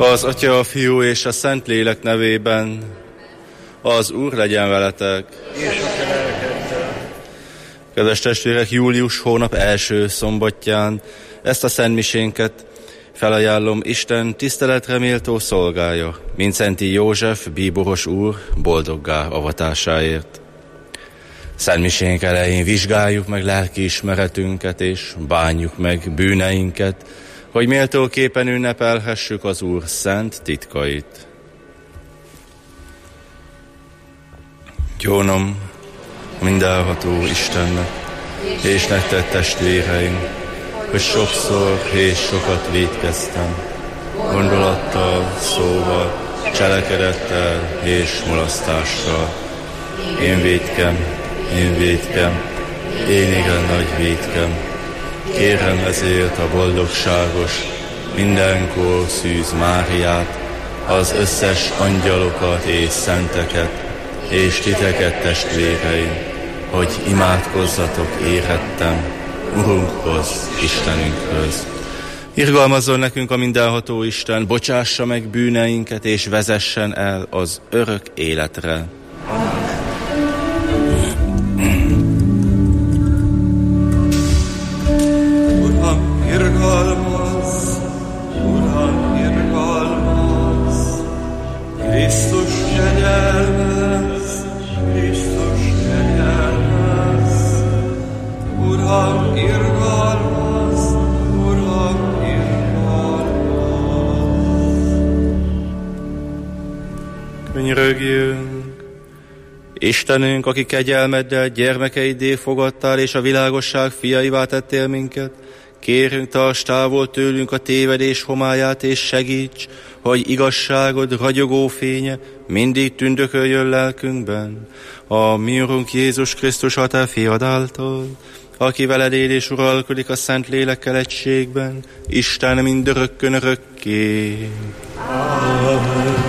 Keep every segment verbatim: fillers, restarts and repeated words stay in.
Az Atya, a Fiú és a Szentlélek nevében. Az Úr legyen veletek. És a te lelkeddel. Kedves testvérek, július hónap első szombatján ezt a szentmisénket felajánlom Isten tiszteletre méltó szolgája, Mindszenty József bíboros úr boldoggá avatásáért. Szentmisénk elején vizsgáljuk meg lelkiismeretünket és bánjuk meg bűneinket, hogy méltóképpen ünnepelhessük az Úr szent titkait. Gyónom mindenható Istennek, és nektek testvéreim, hogy sokszor és sokat vétkeztem, gondolattal, szóval, cselekedettel és mulasztással. Én vétkem, én vétkem, én igen nagy vétkem. Kérem ezért a boldogságos, mindenkor szűz Máriát, az összes angyalokat és szenteket, és titeket, testvéreim, hogy imádkozzatok érettem Urunkhoz, Istenünkhöz. Irgalmazzon nekünk a mindenható Isten, bocsássa meg bűneinket, és vezessen el az örök életre. Uram, irgalmaz, Uram, irgalmaz, Krisztus kegyelmez, Krisztus kegyelmez, Uram, irgalmaz, Uram, irgalmaz. Könyörögjünk! Istenünk, aki kegyelmeddel gyermekeiddé fogadtál, és a világosság fiaivá tettél minket, kérünk, tarts távol tőlünk a tévedés homályát, és segíts, hogy igazságod ragyogó fénye mindig tündököljön lelkünkben. A mi Urunk Jézus Krisztus, a te fiad által, aki veled él és uralkodik a Szent Lélekkel egységben, Isten mindörökkön örökké. Amen.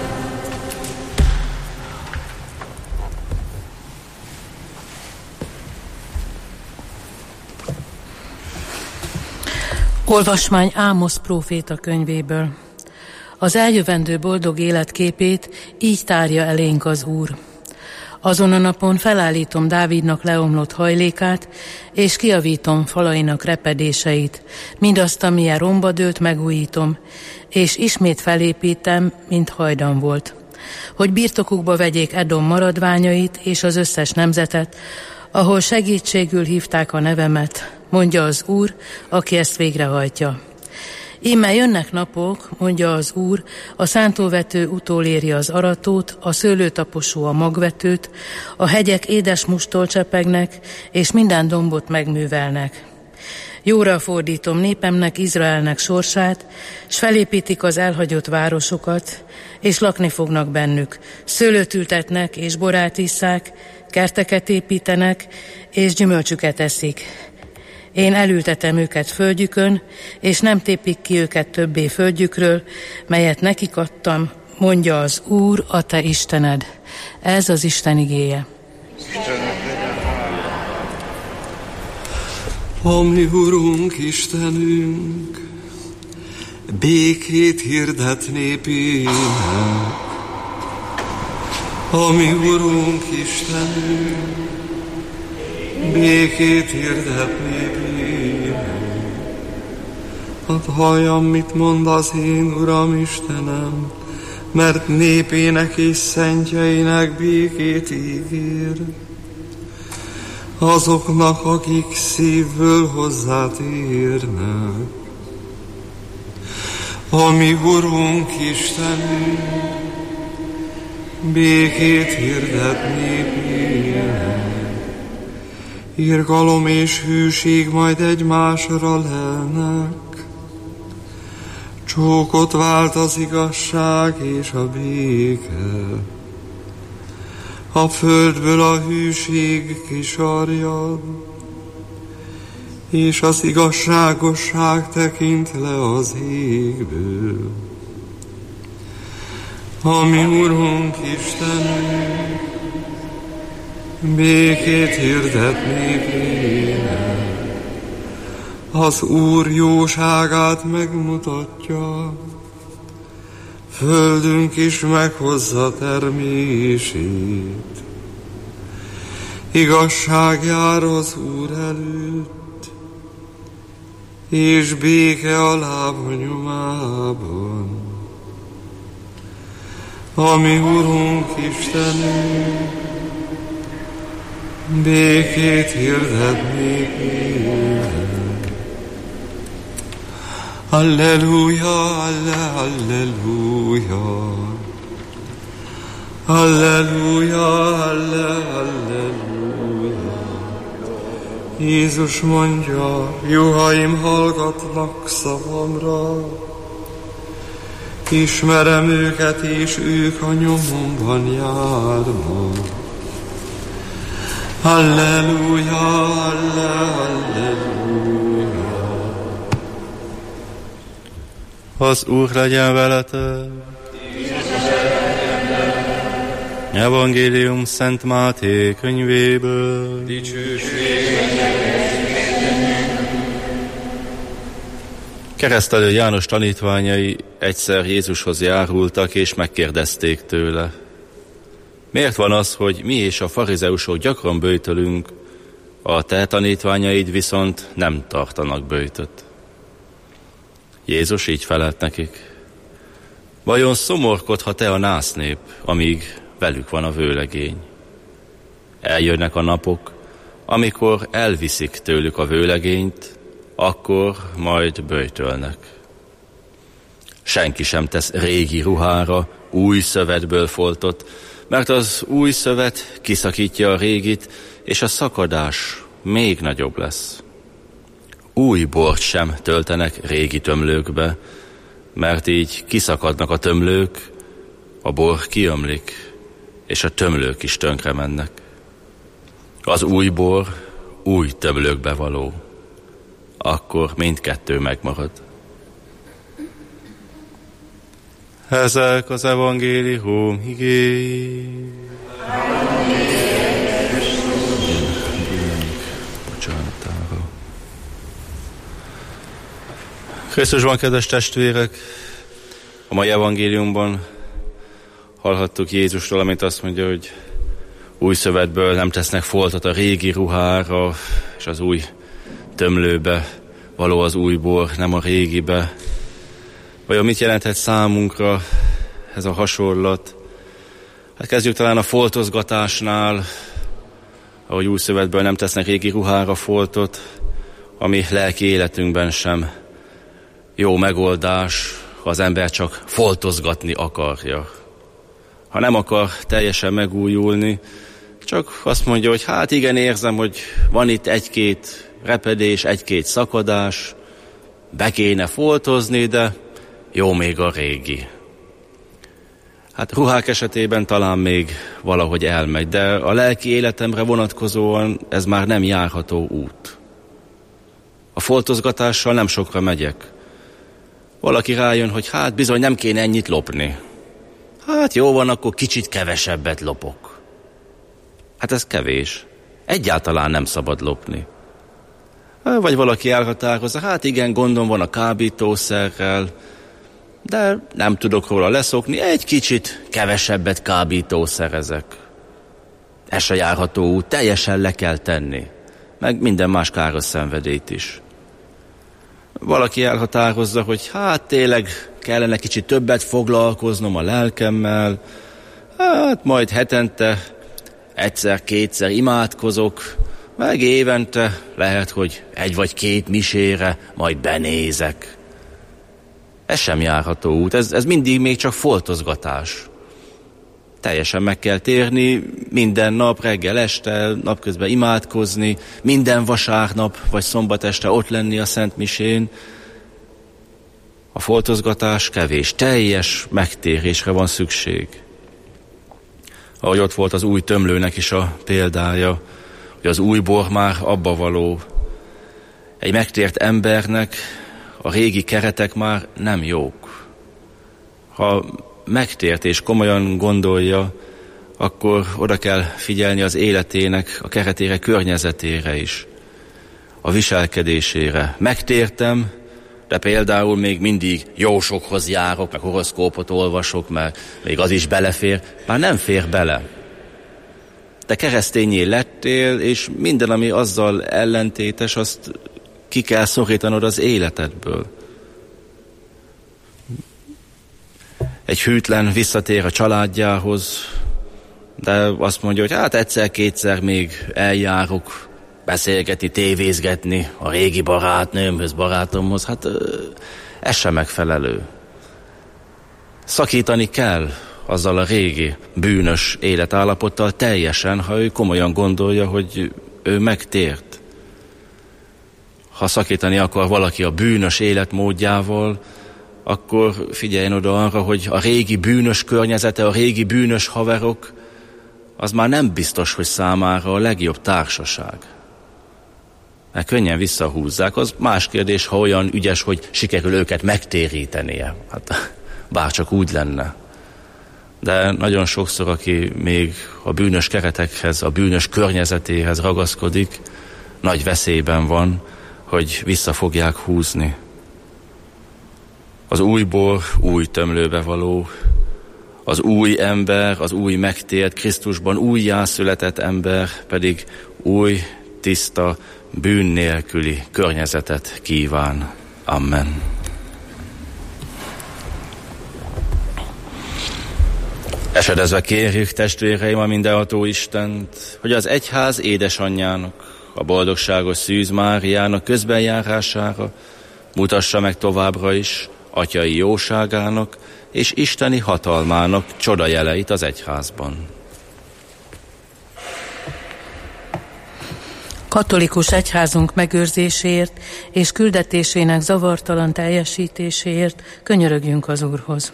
Olvasmány Ámosz próféta könyvéből. Az eljövendő boldog életképét így tárja elénk az Úr. Azon a napon felállítom Dávidnak leomlott hajlékát, és kijavítom falainak repedéseit, mindazt, amilyen romba dőlt, megújítom, és ismét felépítem, mint hajdan volt. Hogy birtokukba vegyék Edom maradványait és az összes nemzetet, ahol segítségül hívták a nevemet, mondja az Úr, aki ezt végrehajtja. Íme jönnek napok, mondja az Úr, a szántóvető utoléri az aratót, a szőlőtaposó a magvetőt, a hegyek édes mustól csepegnek, és minden dombot megművelnek. Jóra fordítom népemnek, Izraelnek sorsát, s felépítik az elhagyott városokat, és lakni fognak bennük. Szőlőt ültetnek, és borát isszák, kerteket építenek, és gyümölcsüket eszik. Én elültetem őket földjükön, és nem tépik ki őket többé földjükről, melyet nekik adtam, mondja az Úr, a te Istened. Ez az Isten igéje. A mi Urunk, Istenünk, békét hirdet népének. A mi Urunk, Istenünk, békét hirdet népének. Hadd halljam, mit mond az én Uram Istenem, mert népének és szentjeinek békét ígér. Azoknak, akik szívből hozzátérnek. A mi Urunk, Istenünk, békét hirdet népének. Irgalom és hűség majd egymásra lelnek. Csókot vált az igazság és a béke. A földből a hűség kisarjad, és az igazságosság tekint le az égből. A mi Urunk, Istenünk, békét hirdet népének. Az Úr jóságát megmutatja, földünk is meghozza termését. Igazság jár az Úr előtt, és béke a lába nyomában. Ami Urunk Istenünk, békét hirdet nékünk. Alleluja, alleluja, alleluja, alleluja. Jézus mondja, juhaim hallgatnak szavamra, ismerem őket, és ők a nyomomban járnak. Alleluja, alleluja. Az Úr legyen veletek. Evangélium Szent Máté könyvéből. Keresztelő János tanítványai egyszer Jézushoz járultak, és megkérdezték tőle: miért van az, hogy mi és a farizeusok gyakran böjtölünk, a te tanítványaid viszont nem tartanak böjtöt? Jézus így felelt nekik: vajon szomorkodhat-e a násznép, amíg velük van a vőlegény? Eljönnek a napok, amikor elviszik tőlük a vőlegényt, akkor majd böjtölnek. Senki sem tesz régi ruhára új szövetből foltot, mert az új szövet kiszakítja a régit, és a szakadás még nagyobb lesz. Új bort sem töltenek régi tömlőkbe, mert így kiszakadnak a tömlők, a bor kiömlik, és a tömlők is tönkre mennek. Az új bor új tömlőkbe való, akkor mindkettő megmarad. Ezek az evangélium igéi. Bocsánatára. Krisztusban, kedves testvérek, a mai evangéliumban hallhattuk Jézustól, amint azt mondja, hogy új szövetből nem tesznek foltot a régi ruhára, és az új tömlőbe való az új bor, nem a régibe. Vajon mit jelenthet számunkra ez a hasonlat? Hát kezdjük talán a foltozgatásnál, ahogy új szövetből nem tesznek régi ruhára foltot, ami lelki életünkben sem jó megoldás, ha az ember csak foltozgatni akarja. Ha nem akar teljesen megújulni, csak azt mondja, hogy hát igen, érzem, hogy van itt egy-két repedés, egy-két szakadás, be kéne foltozni, de jó még a régi. Hát ruhák esetében talán még valahogy elmegy, de a lelki életemre vonatkozóan ez már nem járható út. A foltozgatással nem sokra megyek. Valaki rájön, hogy hát bizony nem kéne ennyit lopni. Hát jó van, akkor kicsit kevesebbet lopok. Hát ez kevés. Egyáltalán nem szabad lopni. Vagy valaki elhatározza, hát igen, gondom van a kábítószerrel, de nem tudok róla leszokni, egy kicsit kevesebbet kábítószerezek. Ez se járható út, teljesen le kell tenni. Meg minden más káros szenvedélyt is. Valaki elhatározza, hogy hát tényleg kellene kicsit többet foglalkoznom a lelkemmel, hát majd hetente egyszer-kétszer imádkozok, meg évente lehet, hogy egy vagy két misére majd benézek. Ez sem járható út, ez, ez mindig még csak foltozgatás. Teljesen meg kell térni, minden nap, reggel, este, napközben imádkozni, minden vasárnap vagy szombat este ott lenni a Szent Misén. A foltozgatás kevés, teljes megtérésre van szükség. Ahogy ott volt az új tömlőnek is a példája, hogy az új bor már abba való. Egy megtért embernek a régi keretek már nem jók. Ha megtért és komolyan gondolja, akkor oda kell figyelni az életének, a keretére, környezetére is, a viselkedésére. Megtértem, de például még mindig jósokhoz járok, meg horoszkópot olvasok, mert még az is belefér, már nem fér bele. Te keresztényé lettél, és minden, ami azzal ellentétes, azt ki kell szorítanod az életedből. Egy hűtlen visszatér a családjához, de azt mondja, hogy hát egyszer-kétszer még eljárok beszélgetni, tévézgetni a régi barátnőmhöz, barátomhoz, hát ez sem megfelelő. Szakítani kell azzal a régi bűnös életállapottal teljesen, ha ő komolyan gondolja, hogy ő megtért. Ha szakítani akar valaki a bűnös életmódjával, akkor figyeljen oda arra, hogy a régi bűnös környezete, a régi bűnös haverok, az már nem biztos, hogy számára a legjobb társaság. Mert könnyen visszahúzzák, az más kérdés, ha olyan ügyes, hogy sikerül őket megtérítenie. Hát bárcsak úgy lenne. De nagyon sokszor, aki még a bűnös keretekhez, a bűnös környezetéhez ragaszkodik, nagy veszélyben van, hogy vissza fogják húzni. Az új bor új tömlőbe való, az új ember, az új megtért, Krisztusban újjászületett ember pedig új, tiszta, bűn nélküli környezetet kíván. Amen. Esedezve kérjük, testvéreim, a mindenható Istent, hogy az egyház édesanyjának, a boldogságos Szűz Máriának közbenjárására mutassa meg továbbra is atyai jóságának és isteni hatalmának csodajeleit az egyházban. Katolikus egyházunk megőrzéséért és küldetésének zavartalan teljesítéséért könyörögjünk az Úrhoz.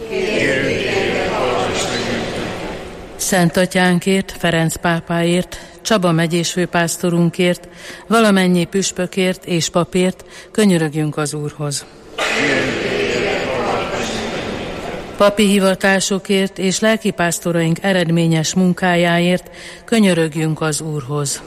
Szent Atyánkért, Ferenc pápáért, Csaba megyés főpásztorunkért, valamennyi püspökért és papért könyörögjünk az Úrhoz. Papi hivatásokért és lelkipásztoraink eredményes munkájáért könyörögjünk az Úrhoz.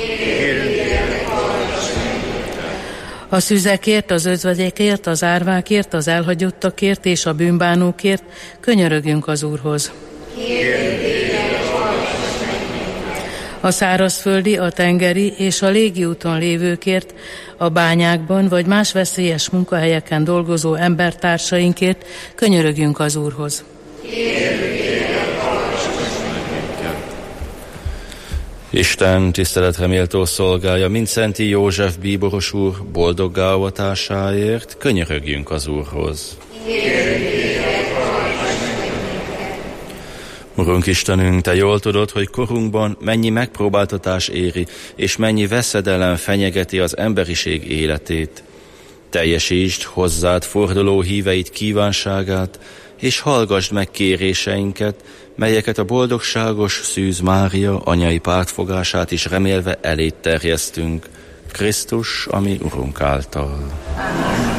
A szüzekért, az özvegyekért, az árvákért, az elhagyottakért és a bűnbánókért könyörögjünk az Úrhoz. A szárazföldi, a tengeri és a légiúton lévőkért, a bányákban vagy más veszélyes munkahelyeken dolgozó embertársainkért könyörögjünk az Úrhoz. Isten tiszteletre méltó szolgája, Mindszenty József bíboros úr boldoggá avatásáért könyörögjünk az Úrhoz. Urunk Istenünk, Te jól tudod, hogy korunkban mennyi megpróbáltatás éri, és mennyi veszedelem fenyegeti az emberiség életét. Teljesítsd hozzád forduló híveid kívánságát, és hallgasd meg kéréseinket, melyeket a boldogságos Szűz Mária anyai pártfogását is remélve eléd terjesztünk, Krisztus, ami Urunk által. Amen.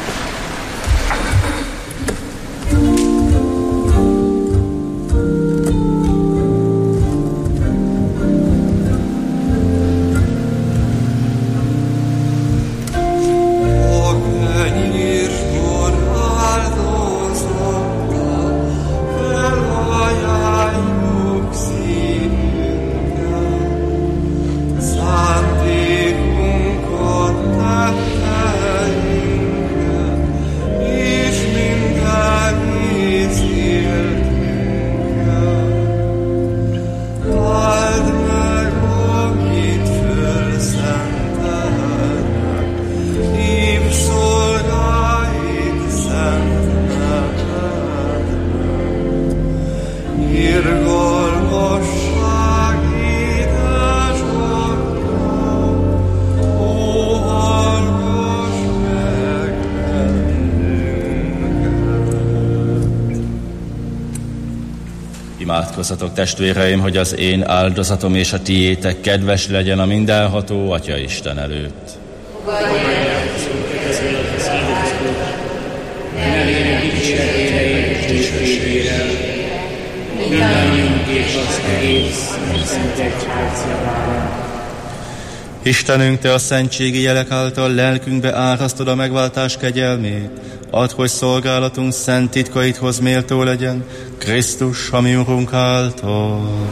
Imádkozzatok, testvéreim, hogy az én áldozatom és a tiétek kedves legyen a mindenható Atya Isten előtt. Istenünk, Te a szentségi jelek által lelkünkbe árasztod a megváltás kegyelmét. Add, hogy szolgálatunk szent titkaidhoz méltó legyen, Krisztus, a mi Urunk által.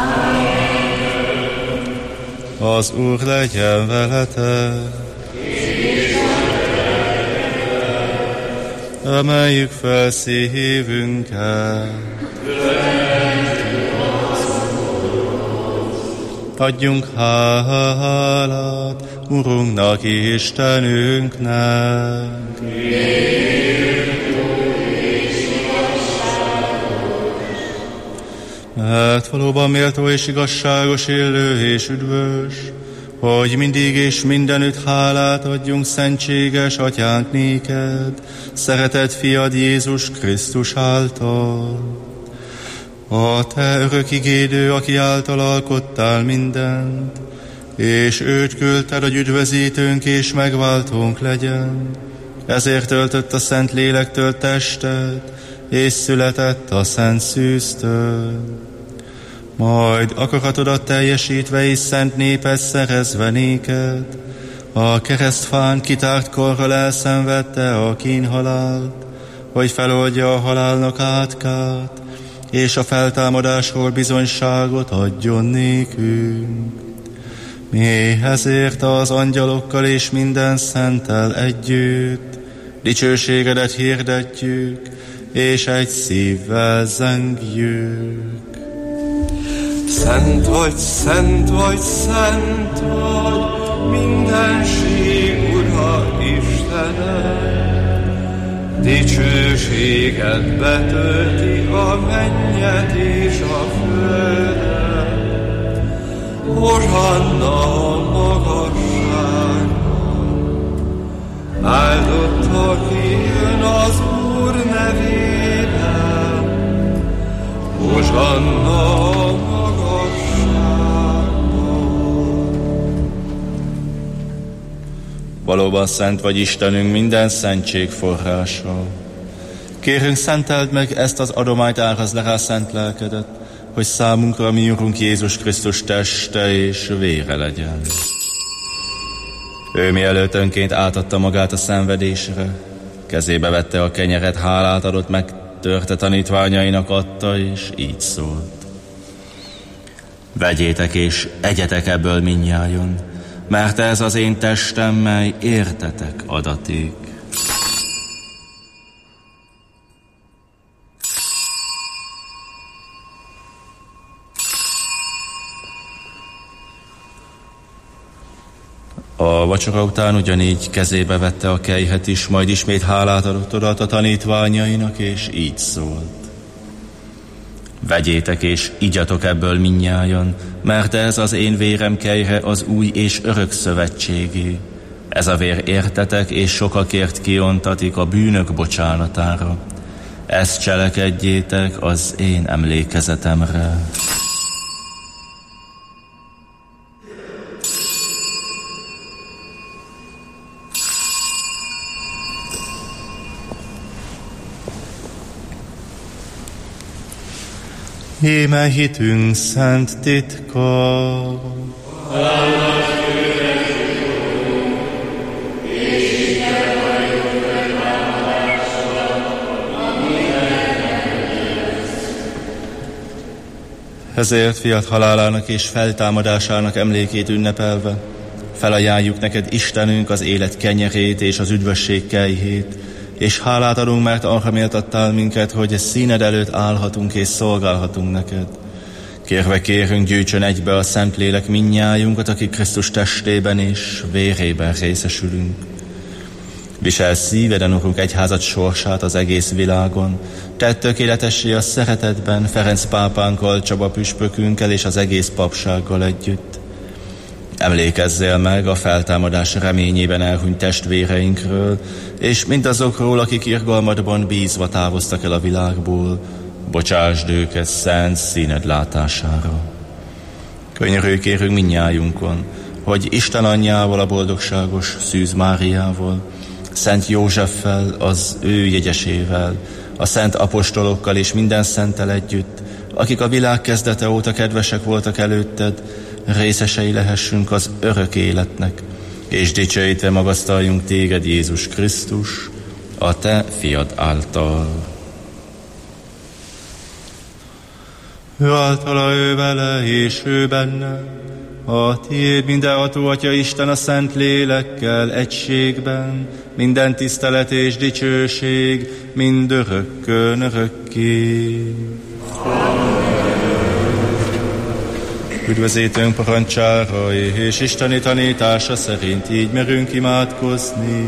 Amen. Az Úr legyen veletek. Emeljük fel szívünket. Adjunk hálát Urunknak, Istenünknek. Mert valóban méltó és igazságos, élő és üdvös, hogy mindig és mindenütt hálát adjunk szentséges Atyánk néked, szeretett fiad Jézus Krisztus által. A Te örök igédő, aki által alkottál mindent, és őt küldted, hogy üdvözítőnk és megváltónk legyen. Ezért töltött a Szent Lélektől testet, és született a Szent Szűztől. Majd akaratodat teljesítve és szent népet szerezve néked, a keresztfán kitárt korral elszenvedte a kínhalált, hogy feloldja a halálnak átkát, és a feltámadásról bizonyságot adjon nékünk. Mi ezért az angyalokkal és minden szenttel együtt dicsőségedet hirdetjük, és egy szívvel zengjük. Szent vagy, szent vagy, szent vagy, mindenség Ura Istenem. Dicsőséget betölti a mennyet és a földet. Hosanna a magasságban, áldott, aki jön az Úr nevében. Hosanna a Valóban szent vagy Istenünk, minden szentség forrása. Kérünk, szenteld meg ezt az adományt, árazd le rá szent lelkedet, hogy számunkra mi Urunk Jézus Krisztus teste és vére legyen. Ő mielőtt önként átadta magát a szenvedésre, kezébe vette a kenyeret, hálát adott meg, törte tanítványainak adta, és így szólt. Vegyétek és egyetek ebből mindnyájon, mert ez az én testem, mely értetek adatik. A vacsora után ugyanígy kezébe vette a kelyhet is, majd ismét hálát adott oda a tanítványainak, és így szólt. Vegyétek és igyatok ebből mindnyájan, mert ez az én vérem kelyhe, az új és örök szövetségé. Ez a vér értetek és sokakért kiontatik a bűnök bocsánatára. Ezt cselekedjétek az én emlékezetemre. Íme hitünk szent titka. Ezért fiat halálának és feltámadásának emlékét ünnepelve felajánljuk neked, Istenünk, az élet kenyerét és az üdvösség kelyhét, és hálát adunk, mert arra méltattál minket, hogy színed előtt állhatunk és szolgálhatunk neked. Kérve kérünk, gyűjtsön egybe a Szentlélek mindnyájunkat, akik Krisztus testében és vérében részesülünk. Visel szíveden, Urunk, egyházad sorsát az egész világon. Tedd tökéletessé a szeretetben Ferenc pápánkkal, Csaba püspökünkkel és az egész papsággal együtt. Emlékezzél meg a feltámadás reményében elhunyt testvéreinkről, és mindazokról, akik irgalmadban bízva távoztak el a világból, bocsásd őket szent színed látására. Könyörülj kérünk mindnyájunkon, hogy Isten anyjával, a boldogságos Szűz Máriával, Szent Józseffel, az ő jegyesével, a szent apostolokkal és minden szenttel együtt, akik a világ kezdete óta kedvesek voltak előtted, részesei lehessünk az örök életnek, és dicsőítve magasztaljunk téged, Jézus Krisztus, a te fiad által. Ő általa, ő vele, és ő benne, a tiéd mindenható Atya Isten a Szent Lélekkel egységben, minden tisztelet és dicsőség, mindörökkön örökké. Üdvözítőnk parancsára és Isteni tanítása szerint így merünk imádkozni.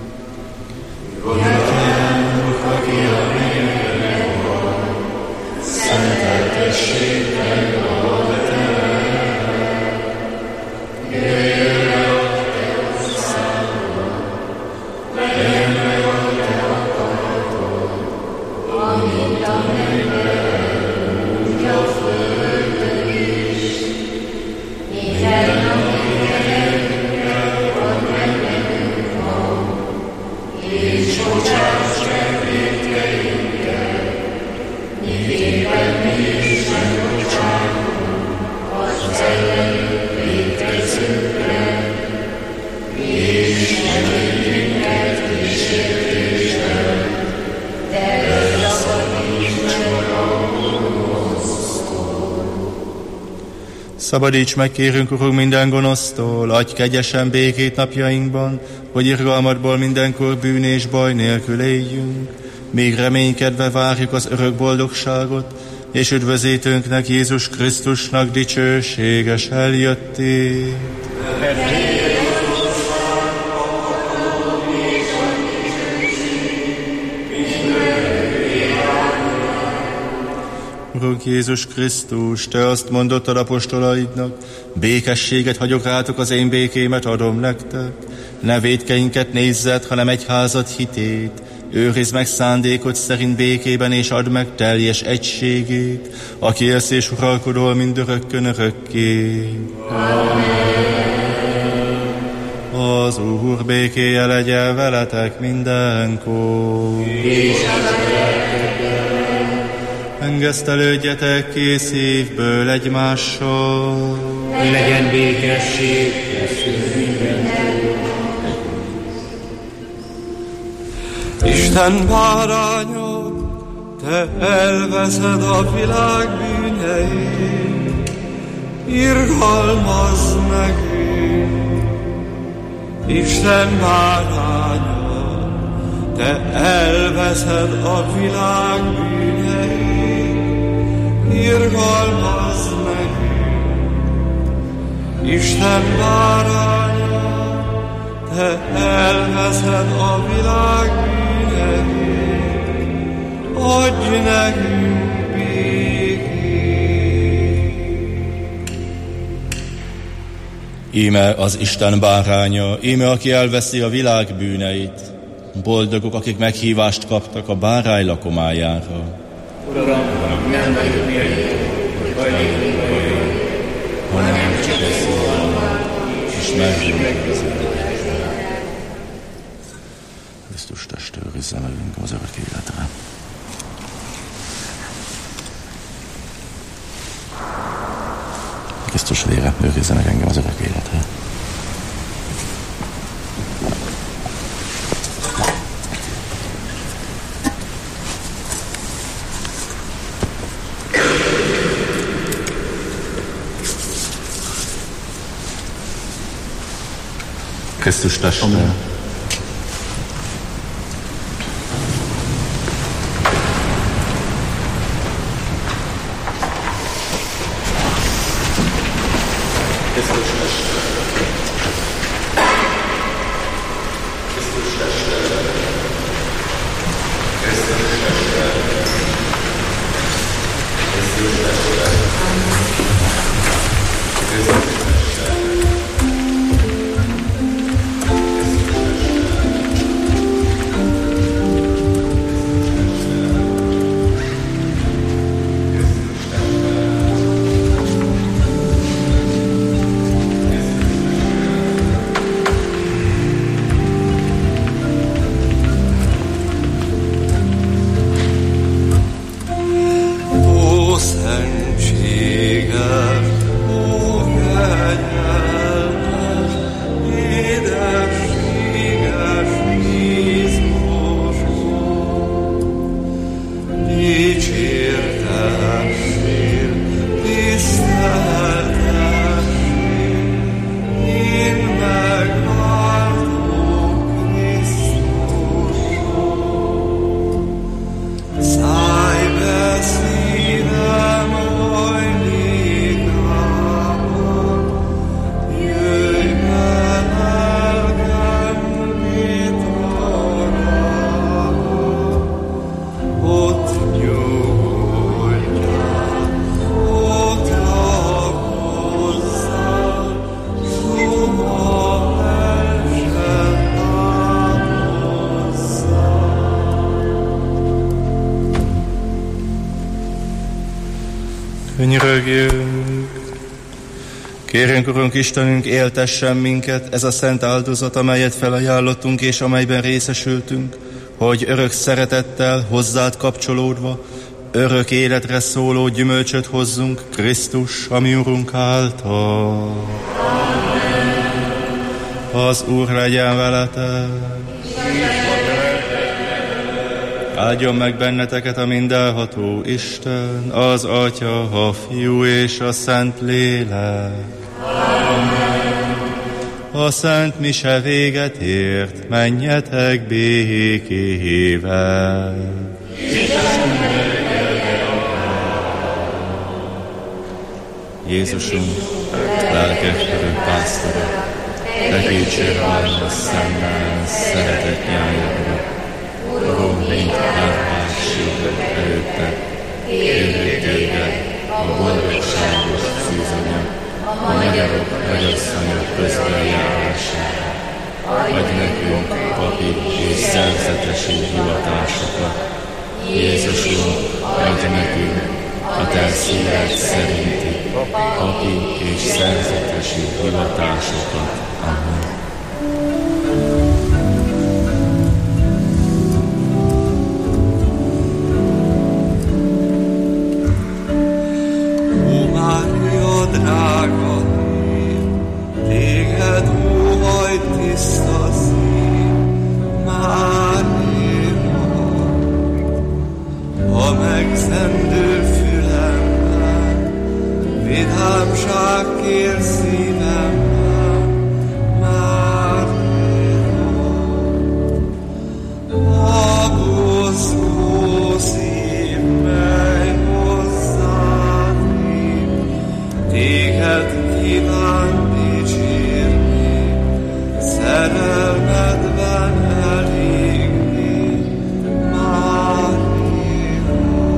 Atyánk, aki a mennyben van, szenteltessék meg a te neved. Jöjjön el a te országod, legyen meg a te akaratod, amint a mennyben, úgy a földön is. Minden napi kenyerünket add meg nekünk ma, és bocsáss meg vétkeinket, miképpen mi is megbocsátunk az ellenünk vétkezőkre, és ne vigy minket kísértésbe, de szabadíts meg a gonosztól. Szabadíts meg, kérünk, Urunk, minden gonosztól, adj kegyesen békét napjainkban, hogy irgalmadból mindenkor bűn és baj nélkül éljünk, még reménykedve várjuk az örök boldogságot, és üdvözítőnknek, Jézus Krisztusnak dicsőséges eljöttét. Urunk Jézus Krisztus, te azt mondottad apostolaidnak, békességet hagyok rátok, az én békémet adom nektek. Ne vétkeinket nézzed, hanem egyházad hitét. Őrizd meg szándékod szerint békében, és add meg teljes egységét, aki élsz és uralkodol mindörökkön örökké. Az Úr békéje legyen veletek mindenkor. Engesztelődjetek kész szívből egymással. Legyen békesség, eszünk mindentől. Isten báránya, te elveszed a világ bűneit, irgalmazz nekünk. Isten báránya, te elveszed a világ bűneit, irgalmazz nekünk. Isten báránya, te elveszed a világ bűneit, adj nekünk békét. Íme az Isten báránya, íme aki elveszi a világ bűneit. Boldogok, akik meghívást kaptak a bárány lakomájára. Uram, nem vagyok méltó, hogy hajlékony vagyok, hanem csak a szólal, és megvezetett. Krisztus teste őrizze meg engem az örök életre. Krisztus vére őrizze meg engem az örök életre. Krisztus teste. Amen. Könyörögjünk! Kérünk, Urunk Istenünk, éltessen minket ez a szent áldozat, amelyet felajánlottunk és amelyben részesültünk, hogy örök szeretettel, hozzád kapcsolódva, örök életre szóló gyümölcsöt hozzunk Krisztus, ami Urunk által. Amen. Az Úr legyen veletek. Áldjon meg benneteket a mindenható Isten, az Atya, a Fiú és a Szent Lélek. Amen. A Szent Mise véget ért, menjetek békével. Jézusunk, lelkes örök pásztora, te dicsérd a szemmel szeretett nyájadra. Urunk, mint árvásséget előtted, kérjük téged, a boldogságos szűzanya, a magyarok nagyasszonyok közbenjárására. Adj nekünk papi és szerzetesi hivatásokat. Jézusunk, adj nekünk a te szíved szerinti papi és szerzetesi hivatásokat. Amen. Drága név, téged óhajt tiszta szív, Mária. A megzendő fülemben, vidámság kér szívemben, Mária. A buzgó szív, mely hozzád hív, téged kíván dicsérni, szerelmedben elégni, Mária.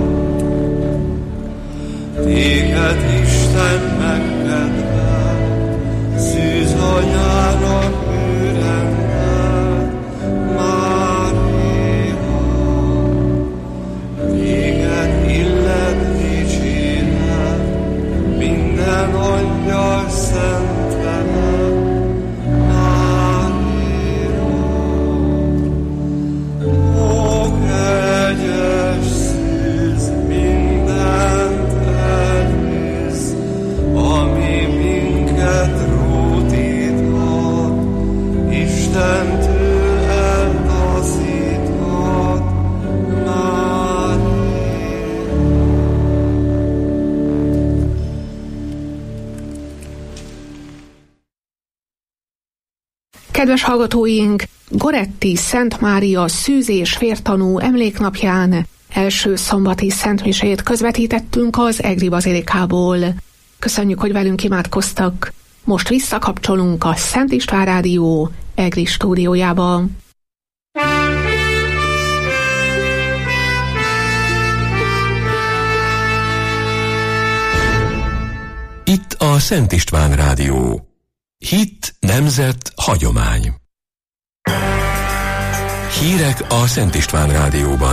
Téged Isten megkedvel, szűz anyának őrendel, Mária. Téged illet dicséret, minden angyal szentelen, Mária. Ó, kegyes szűz, mindent elvisz, ami minket rótíthat, Istentől eltaszíthat, Mária. Kedves hallgatóink, Goretti Szent Mária szűz és vértanú emléknapján első szombati szentmisét közvetítettünk az Egri Bazilikából. Köszönjük, hogy velünk imádkoztak. Most visszakapcsolunk a Szent István Rádió Egri stúdiójába. Itt a Szent István Rádió. Hit, nemzet, hagyomány. Hírek a Szent István Rádióban.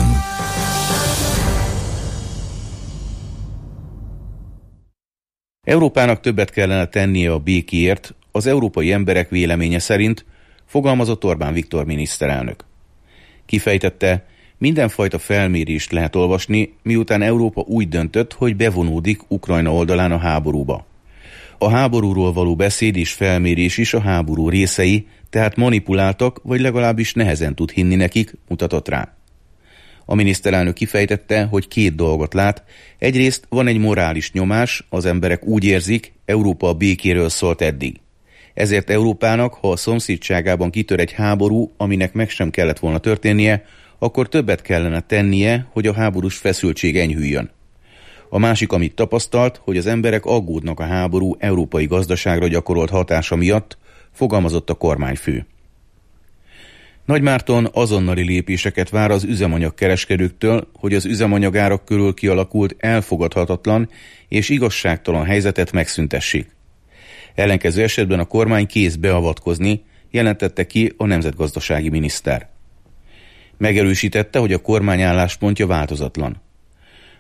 Európának többet kellene tennie a békéért, az európai emberek véleménye szerint, fogalmazott Orbán Viktor miniszterelnök. Kifejtette, mindenfajta felmérést lehet olvasni, miután Európa úgy döntött, hogy bevonódik Ukrajna oldalán a háborúba. A háborúról való beszéd és felmérés is a háború részei, tehát manipuláltak, vagy legalábbis nehezen tud hinni nekik, mutatott rá. A miniszterelnök kifejtette, hogy két dolgot lát. Egyrészt van egy morális nyomás, az emberek úgy érzik, Európa a békéről szólt eddig. Ezért Európának, ha a szomszédságában kitör egy háború, aminek meg sem kellett volna történnie, akkor többet kellene tennie, hogy a háborús feszültség enyhüljön. A másik, amit tapasztalt, hogy az emberek aggódnak a háború európai gazdaságra gyakorolt hatása miatt, fogalmazott a kormányfő. Nagymárton azonnali lépéseket vár az üzemanyagkereskedőktől, hogy az üzemanyagárak körül kialakult elfogadhatatlan és igazságtalan helyzetet megszüntessék. Ellenkező esetben a kormány kész beavatkozni, jelentette ki a nemzetgazdasági miniszter. Megerősítette, hogy a kormány álláspontja változatlan.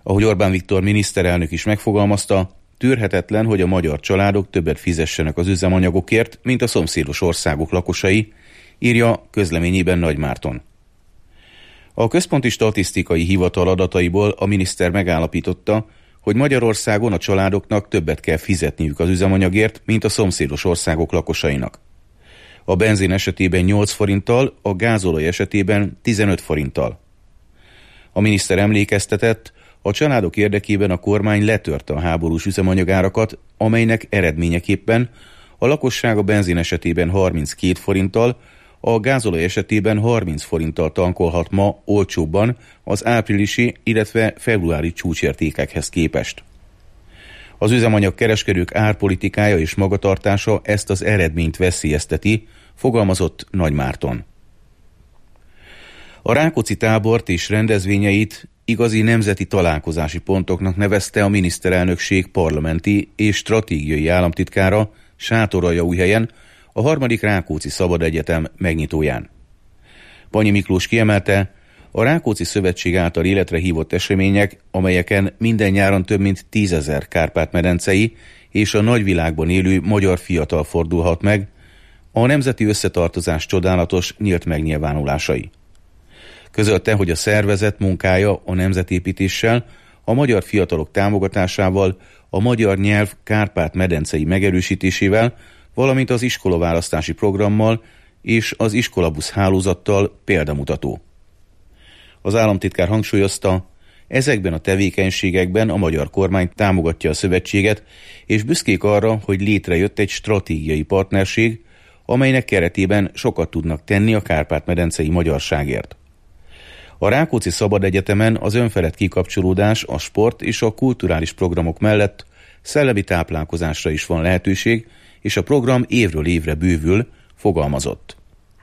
Ahogy Orbán Viktor miniszterelnök is megfogalmazta, tűrhetetlen, hogy a magyar családok többet fizessenek az üzemanyagokért, mint a szomszédos országok lakosai, írja közleményében Nagy Márton. A Központi Statisztikai Hivatal adataiból a miniszter megállapította, hogy Magyarországon a családoknak többet kell fizetniük az üzemanyagért, mint a szomszédos országok lakosainak. A benzin esetében nyolc forinttal, a gázolaj esetében tizenöt forinttal. A miniszter emlékeztetett, a családok érdekében a kormány letörte a háborús üzemanyagárakat, amelynek eredményeképpen a lakosság a benzin esetében harminckét forinttal, a gázolaj esetében harminc forinttal tankolhat ma olcsóbban az áprilisi, illetve februári csúcsértékekhez képest. Az üzemanyag kereskedők árpolitikája és magatartása ezt az eredményt veszélyezteti, fogalmazott Nagy Márton. A Rákóczi tábort és rendezvényeit igazi nemzeti találkozási pontoknak nevezte a miniszterelnökség parlamenti és stratégiai államtitkára Sátoraljaújhelyen, a harmadik Rákóczi Szabad Egyetem megnyitóján. Panyi Miklós kiemelte, a Rákóczi Szövetség által életre hívott események, amelyeken minden nyáron több mint tízezer kárpát-medencei és a nagyvilágban élő magyar fiatal fordulhat meg, a nemzeti összetartozás csodálatos nyílt megnyilvánulásai. Közölte, hogy a szervezet munkája a nemzetépítéssel, a magyar fiatalok támogatásával, a magyar nyelv kárpát-medencei megerősítésével, valamint az iskolaválasztási programmal és az iskolabusz hálózattal példamutató. Az államtitkár hangsúlyozta, ezekben a tevékenységekben a magyar kormány támogatja a szövetséget, és büszkék arra, hogy létrejött egy stratégiai partnerség, amelynek keretében sokat tudnak tenni a kárpát-medencei magyarságért. A Rákóczi Szabad Egyetemen az önfelett kikapcsolódás, a sport és a kulturális programok mellett szellemi táplálkozásra is van lehetőség, és a program évről évre bővül, fogalmazott.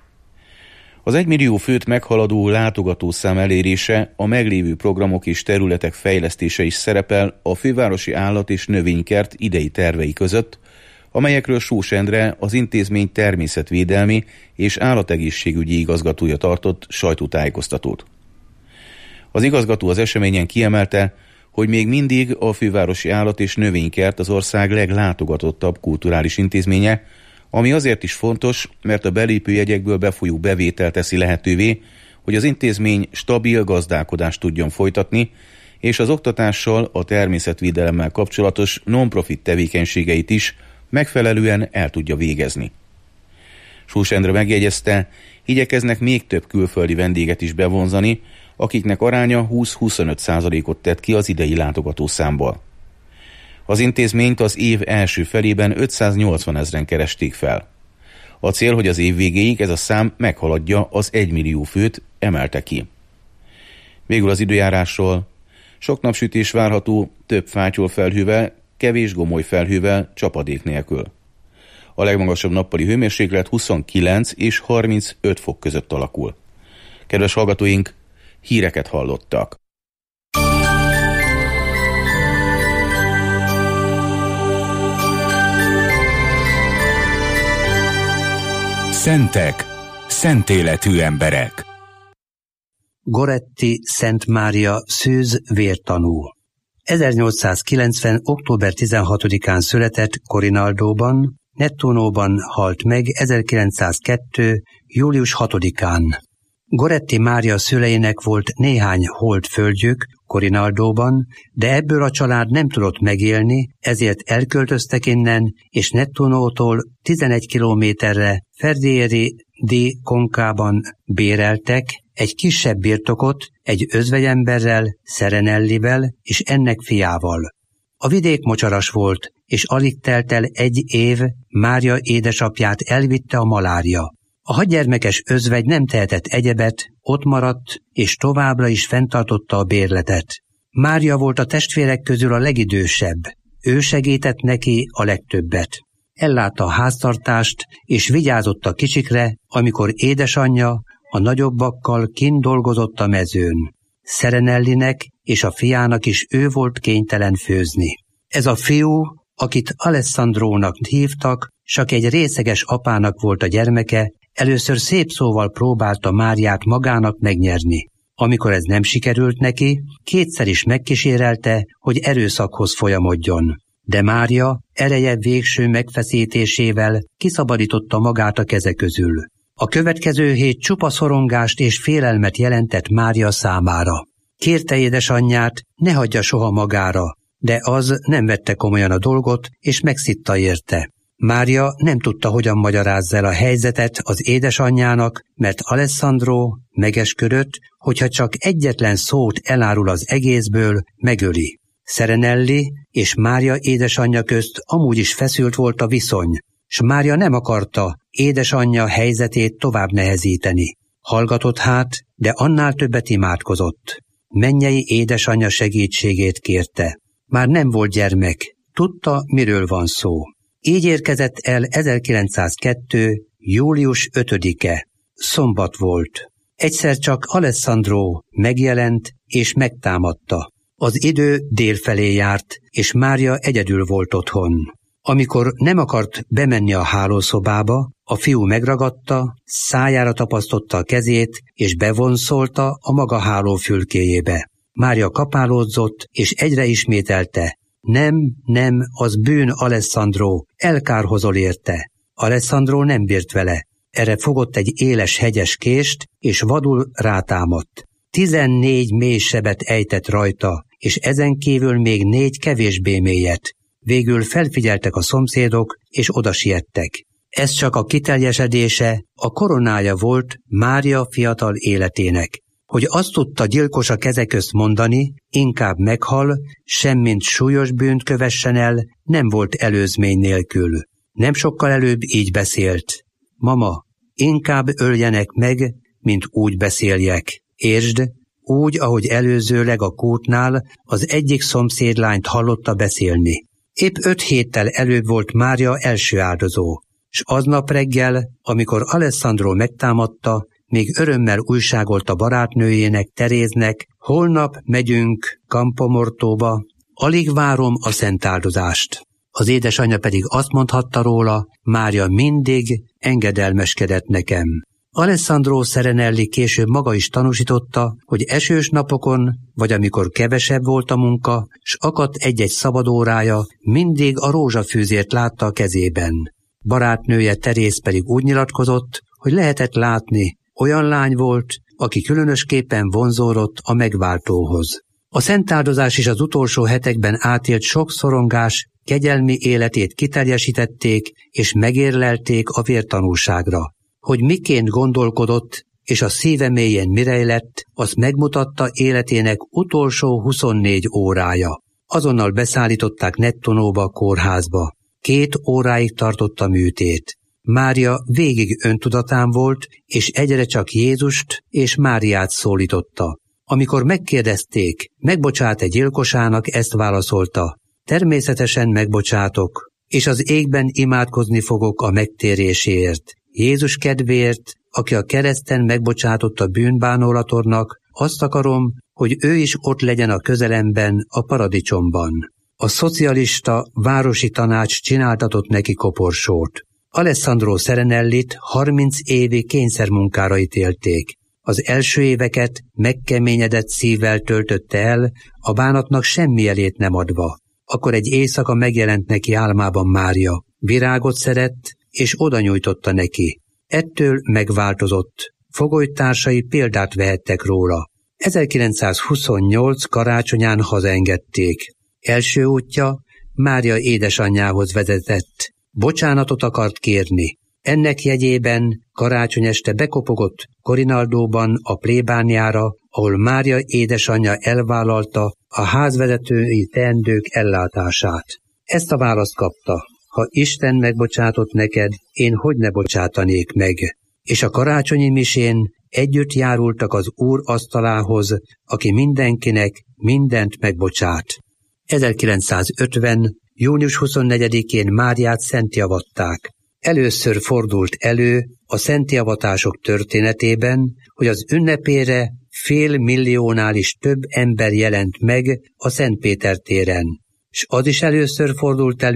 Az egymillió főt meghaladó látogatószám elérése, a meglévő programok és területek fejlesztése is szerepel a fővárosi állat- és növénykert idei tervei között, amelyekről Sós Endre, az intézmény természetvédelmi és állategészségügyi igazgatója tartott sajtótájékoztatót. Az igazgató az eseményen kiemelte, hogy még mindig a fővárosi állat- és növénykert az ország leglátogatottabb kulturális intézménye, ami azért is fontos, mert a belépőjegyekből befolyó bevétel teszi lehetővé, hogy az intézmény stabil gazdálkodást tudjon folytatni, és az oktatással, a természetvédelemmel kapcsolatos non-profit tevékenységeit is megfelelően el tudja végezni. Sós Endre megjegyezte, igyekeznek még több külföldi vendéget is bevonzani, akiknek aránya húsz-huszonöt százalékot tett ki az idei látogatószámból. Az intézményt az év első felében ötszáznyolcvan ezren keresték fel. A cél, hogy az év végéig ez a szám meghaladja az egymillió főt, emelte ki. Végül az időjárásról. Sok napsütés várható, több fátyolfelhővel, kevés gomoly felhővel, csapadék nélkül. A legmagasabb nappali hőmérséklet huszonkilenc és harmincöt fok között alakul. Kedves hallgatóink, híreket hallottak. Szentek, szent életű emberek. Goretti Szent Mária szűz vértanú. ezernyolcszázkilencven. október tizenhatodikán született Corinaldóban, Nettunóban halt meg ezerkilencszázkettő. július hatodikán. Goretti Mária szüleinek volt néhány holdföldjük Corinaldóban, de ebből a család nem tudott megélni, ezért elköltöztek innen, és Nettunótól tizenegy kilométerre Ferdieri di Concában béreltek egy kisebb birtokot egy özvegyemberrel, Serenellivel és ennek fiával. A vidék mocsaras volt, és alig telt el egy év, Mária édesapját elvitte a malária. A hatgyermekes özvegy nem tehetett egyebet, ott maradt, és továbbra is fenntartotta a bérletet. Mária volt a testvérek közül a legidősebb, ő segített neki a legtöbbet. Ellátta a háztartást, és vigyázott a kicsikre, amikor édesanyja a nagyobbakkal kint dolgozott a mezőn. Serenellinek és a fiának is ő volt kénytelen főzni. Ez a fiú, akit Alessandrónak hívtak, csak egy részeges apának volt a gyermeke, először szép szóval próbálta Máriát magának megnyerni. Amikor ez nem sikerült neki, kétszer is megkísérelte, hogy erőszakhoz folyamodjon. De Mária ereje végső megfeszítésével kiszabadította magát a keze közül. A következő hét csupa szorongást és félelmet jelentett Mária számára. Kérte édesanyját, ne hagyja soha magára, de az nem vette komolyan a dolgot, és megszitta érte. Mária nem tudta, hogyan magyarázza el a helyzetet az édesanyjának, mert Alessandro megesküdött, hogyha csak egyetlen szót elárul az egészből, megöli. Serenelli és Mária édesanyja közt amúgy is feszült volt a viszony, s Mária nem akarta édesanyja helyzetét tovább nehezíteni. Hallgatott hát, de annál többet imádkozott. Mennyei édesanyja segítségét kérte. Már nem volt gyermek, tudta, miről van szó. Így érkezett el ezerkilencszázkettő. július ötödike. Szombat volt. Egyszer csak Alessandro megjelent és megtámadta. Az idő dél felé járt, és Mária egyedül volt otthon. Amikor nem akart bemenni a hálószobába, a fiú megragadta, szájára tapasztotta a kezét, és bevonszolta a maga hálófülkéjébe. Mária kapálódzott, és egyre ismételte: nem, nem, az bűn, Alessandro, elkárhozol érte. Alessandro nem bírt vele. Erre fogott egy éles hegyes kést, és vadul rátámadt. Tizennégy mély sebet ejtett rajta, és ezen kívül még négy kevésbé mélyet. Végül felfigyeltek a szomszédok, és odasiettek. Ez csak a kiteljesedése, a koronája volt Mária fiatal életének. Hogy azt tudta gyilkos a keze közt mondani, inkább meghal, semmint súlyos bűnt kövessen el, nem volt előzmény nélkül. Nem sokkal előbb így beszélt: mama, inkább öljenek meg, mint úgy beszéljek. Értsd, úgy, ahogy előzőleg a kútnál az egyik szomszédlányt hallotta beszélni. Épp öt héttel előbb volt Mária első áldozó, s aznap reggel, amikor Alessandro megtámadta, még örömmel újságolta barátnőjének, Teréznek: holnap megyünk Campomortóba, alig várom a szentáldozást. Az édesanyja pedig azt mondhatta róla: Mária mindig engedelmeskedett nekem. Alessandro Serenelli később maga is tanúsította, hogy esős napokon, vagy amikor kevesebb volt a munka, s akadt egy-egy szabadórája, mindig a rózsafűzért látta a kezében. Barátnője Teréz pedig úgy nyilatkozott, hogy lehetett látni, olyan lány volt, aki különösképpen vonzódott a megváltóhoz. A szentáldozás is az utolsó hetekben átélt sok szorongás kegyelmi életét kiteljesítették és megérlelték a vértanúságra. Hogy miként gondolkodott, és a szíve mélyén mire lett, azt megmutatta életének utolsó huszonnégy órája. Azonnal beszállították Nettunóba a kórházba. Két óráig tartott a műtét. Mária végig öntudatán volt, és egyre csak Jézust és Máriát szólította. Amikor megkérdezték, megbocsát-e gyilkosának, ezt válaszolta: természetesen megbocsátok, és az égben imádkozni fogok a megtéréséért. Jézus kedvéért, aki a kereszten megbocsátott a bűnbánólatornak, azt akarom, hogy ő is ott legyen a közelemben, a paradicsomban. A szocialista városi tanács csináltatott neki koporsót. Alessandro Serenellit harminc évi kényszermunkára ítélték. Az első éveket megkeményedett szívvel töltötte el, a bánatnak semmi jelét nem adva. Akkor egy éjszaka megjelent neki álmában Mária. Virágot szedett, és oda nyújtotta neki. Ettől megváltozott. Fogolytársai példát vehettek róla. ezerkilencszázhuszonnyolc karácsonyán hazaengedték. Első útja Mária édesanyjához vezetett. Bocsánatot akart kérni. Ennek jegyében karácsony este bekopogott Corinaldóban a plébániára, ahol Mária édesanyja elvállalta a házvezetői teendők ellátását. Ezt a választ kapta: ha Isten megbocsátott neked, én hogy ne bocsátanék meg? És a karácsonyi misén együtt járultak az Úr asztalához, aki mindenkinek mindent megbocsát. ezerkilencszázötven. június huszonnegyedikén Máriát szentjavatták. Először fordult elő a szentjavatások történetében, hogy az ünnepére fél milliónál is több ember jelent meg a Szentpéter téren. S az is először fordult elő,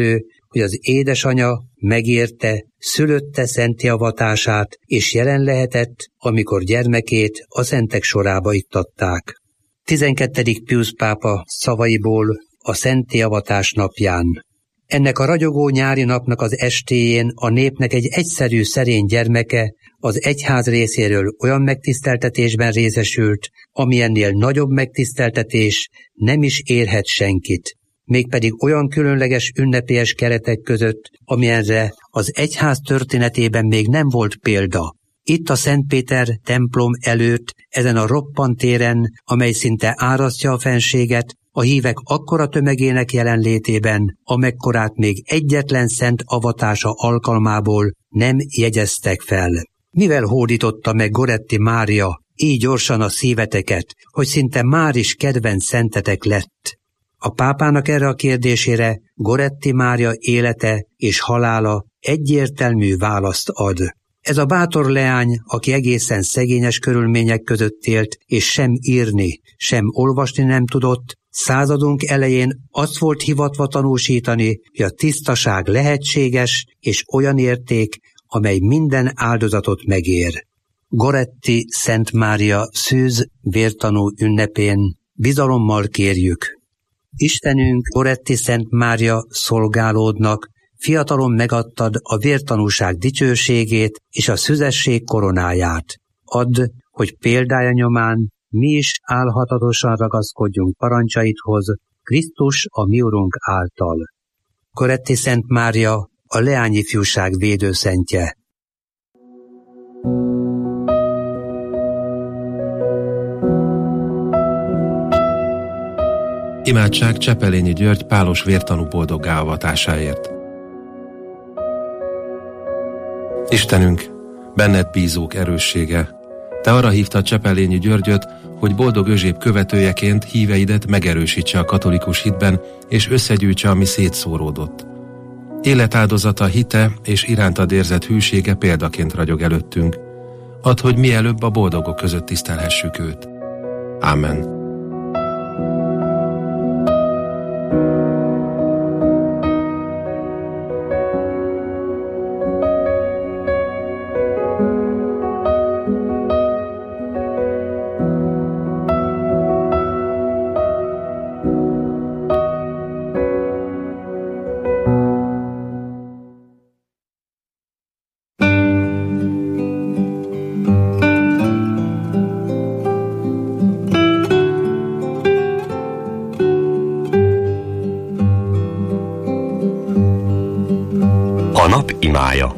hogy az édesanya megérte, szülötte szenti avatását, és jelen lehetett, amikor gyermekét a szentek sorába ittatták. tizenkettedik Piusz pápa szavaiból a szenti avatás napján. Ennek a ragyogó nyári napnak az estéjén a népnek egy egyszerű, szerény gyermeke az egyház részéről olyan megtiszteltetésben részesült, ami ennél nagyobb megtiszteltetés nem is érhet senkit. Mégpedig olyan különleges ünnepélyes keretek között, amilyenre az egyház történetében még nem volt példa. Itt a Szent Péter templom előtt, ezen a roppant téren, amely szinte árasztja a fenséget, a hívek akkora tömegének jelenlétében, amekkorát még egyetlen szent avatása alkalmából nem jegyeztek fel. Mivel hódította meg Goretti Mária így gyorsan a szíveteket, hogy szinte már is kedvenc szentetek lett? A pápának erre a kérdésére Goretti Mária élete és halála egyértelmű választ ad. Ez a bátor leány, aki egészen szegényes körülmények között élt, és sem írni, sem olvasni nem tudott, századunk elején azt volt hivatva tanúsítani, hogy a tisztaság lehetséges és olyan érték, amely minden áldozatot megér. Goretti Szent Mária szűz vértanú ünnepén bizalommal kérjük. Istenünk, Goretti Szent Mária szolgálódnak, fiatalon megadtad a vértanúság dicsőségét és a szüzesség koronáját. Add, hogy példája nyomán mi is álhatatosan ragaszkodjunk parancsaidhoz, Krisztus a mi Urunk által. Goretti Szent Mária, a leányifjúság védőszentje. Imádság Csepelényi György pálos vértanú boldoggá avatásáért. Istenünk, benned bízók erőssége, te arra hívtad Csepelényi Györgyöt, hogy boldog Özséb követőjeként híveidet megerősítse a katolikus hitben, és összegyűjtse, ami szétszóródott. Életáldozata, hite és irántad érzett hűsége példaként ragyog előttünk. Add, hogy mielőbb a boldogok között tisztelhessük őt. Ámen. A nap imája.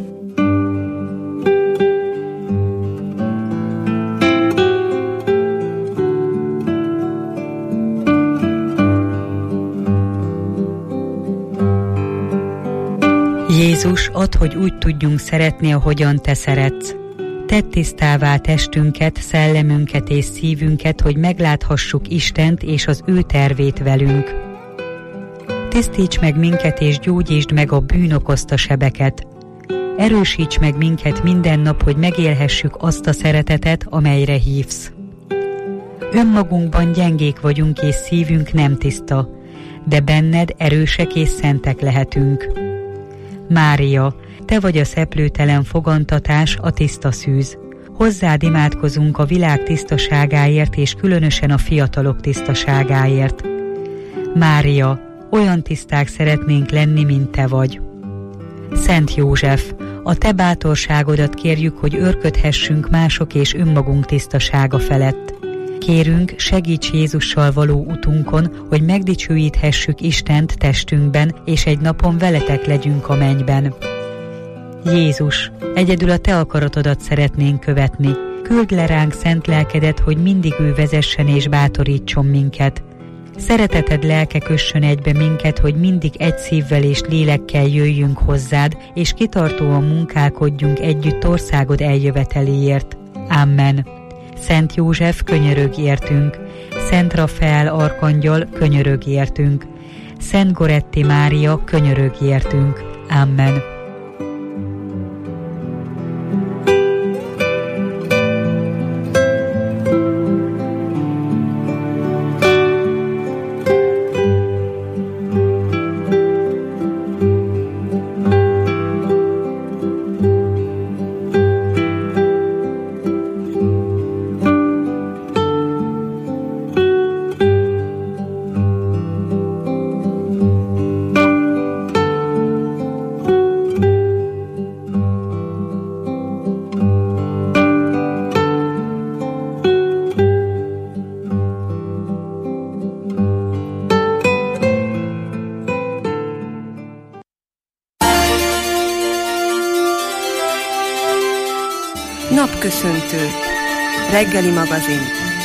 Jézus, add, hogy úgy tudjunk szeretni, ahogyan te szeretsz. Tedd tisztává testünket, szellemünket és szívünket, hogy megláthassuk Istent és az ő tervét velünk. Tisztíts meg minket és gyógyítsd meg a bűn okozta sebeket. Erősíts meg minket minden nap, hogy megélhessük azt a szeretetet, amelyre hívsz. Önmagunkban gyengék vagyunk és szívünk nem tiszta, de benned erősek és szentek lehetünk. Mária, te vagy a szeplőtelen fogantatás, a tiszta szűz. Hozzád imádkozunk a világ tisztaságáért és különösen a fiatalok tisztaságáért. Mária, olyan tiszták szeretnénk lenni, mint te vagy. Szent József, a te bátorságodat kérjük, hogy őrködhessünk mások és önmagunk tisztasága felett. Kérünk, segíts Jézussal való utunkon, hogy megdicsőíthessük Istent testünkben, és egy napon veletek legyünk a mennyben. Jézus, egyedül a te akaratodat szeretnénk követni. Küld le ránk szent lelkedet, hogy mindig ő vezessen és bátorítson minket. Szereteted lelke kössön egybe minket, hogy mindig egy szívvel és lélekkel jöjjünk hozzád, és kitartóan munkálkodjunk együtt országod eljöveteléért. Amen. Szent József, könyörögj értünk. Szent Rafael arkangyal, könyörögj értünk. Szent Goretti Mária, könyörögj értünk. Amen. Szakköszöntő. Reggeli magazin.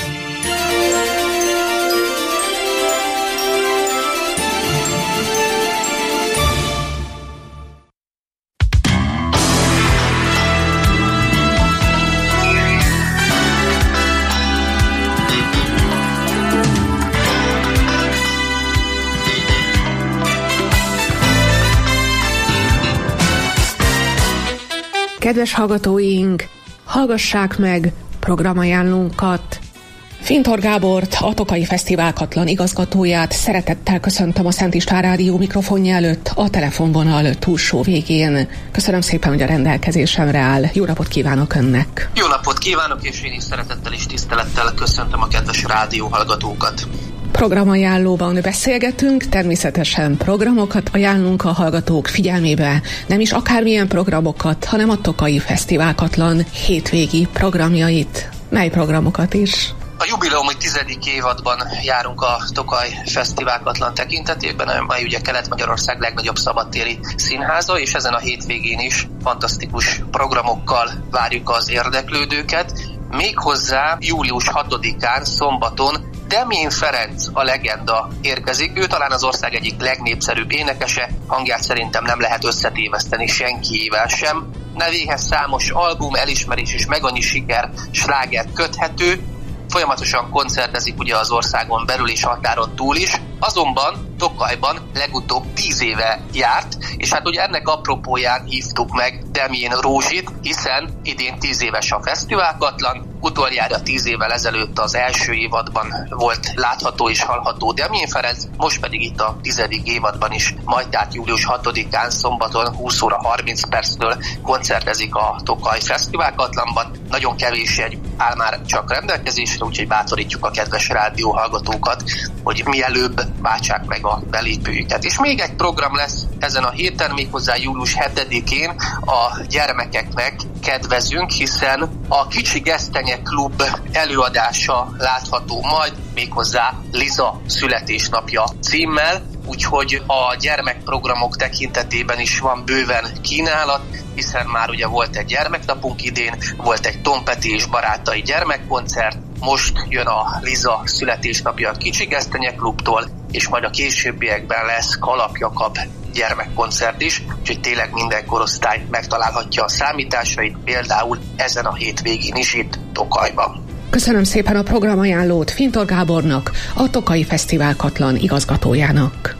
Kedves hallgatóink, hallgassák meg programajánlónkat. Fintor Gábort, a Tokaji Fesztivál Katlan igazgatóját szeretettel köszöntöm a Szent István Rádió mikrofonja előtt, a telefonvonal túlsó végén. Köszönöm szépen, hogy a rendelkezésemre áll. Jó napot kívánok önnek! Jó napot kívánok, és én is szeretettel és tisztelettel köszöntöm a kedves rádióhallgatókat. Programajánlóban beszélgetünk, természetesen programokat ajánlunk a hallgatók figyelmébe, nem is akármilyen programokat, hanem a Tokaji Fesztivál Katlan hétvégi programjait. Mely programokat is? A jubileumi tizedik évadban járunk a Tokaj Fesztivál Katlan tekintetében, amely ugye Kelet-Magyarország legnagyobb szabadtéri színháza, és ezen a hétvégén is fantasztikus programokkal várjuk az érdeklődőket. Méghozzá július hatodikán szombaton Demjén Ferenc, a legenda érkezik. Ő talán az ország egyik legnépszerűbb énekese, hangját szerintem nem lehet összetéveszteni senkiével sem. Nevéhez számos album, elismerés és meg annyi siker, sláger köthető. Folyamatosan koncertezik ugye az országon belül és határon túl is, azonban Tokajban legutóbb tíz éve járt, és hát ugye ennek apropóján hívtuk meg Demjén Rózsit, hiszen idén tíz éves a Fesztivál Katlan, utoljára tíz évvel ezelőtt az első évadban volt látható és hallható Demjén Ferenc, most pedig itt a tizedik évadban is, majd tehát július hatodikán szombaton húsz óra harminc perctől koncertezik a Tokaj Fesztivál Katlanban. Nagyon kevés jegy áll már csak rendelkezésre, úgyhogy bátorítjuk a kedves rádióhallgatókat, hogy mielőbb váltsák meg a belépőjüket. És még egy program lesz ezen a héten, méghozzá július hetedikén a gyermekeknek kedvezünk, hiszen a Kicsi Gesztenye Klub előadása látható majd, méghozzá Liza születésnapja címmel, úgyhogy a gyermekprogramok tekintetében is van bőven kínálat, hiszen már ugye volt egy gyermeknapunk idén, volt egy Tom Petty és barátai gyermekkoncert, most jön a Liza születésnapja a Kicsi Gesztenye Klubtól, és majd a későbbiekben lesz Kalap Jakab gyermekkoncert is, úgyhogy tényleg minden korosztály megtalálhatja a számításait, például ezen a hétvégén is itt Tokajban. Köszönöm szépen a programajánlót Fintor Gábornak, a Tokaji Fesztivál Katlan igazgatójának.